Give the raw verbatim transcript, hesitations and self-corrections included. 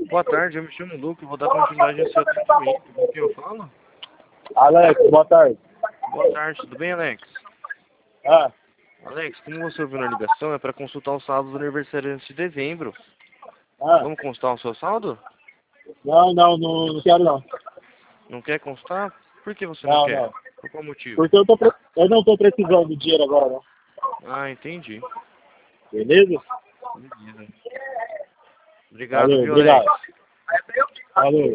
Boa tarde, eu me chamo Luke, vou dar continuidade ao seu atendimento. Com quem eu falo? Alex, boa tarde. Boa tarde, tudo bem, Alex? Ah, Alex, como você ouviu na ligação, é para consultar o saldo do aniversário de dezembro. ah, Vamos consultar o seu saldo? não, não, não, não quero não. Não quer consultar? Por que você não, Não, quer? não. Por qual motivo? Porque eu, tô, pre- eu não tô precisando de dinheiro agora, não. Ah, entendi. Beleza? Beleza. Obrigado, Valeu, viu, obrigado. Alex? Valeu.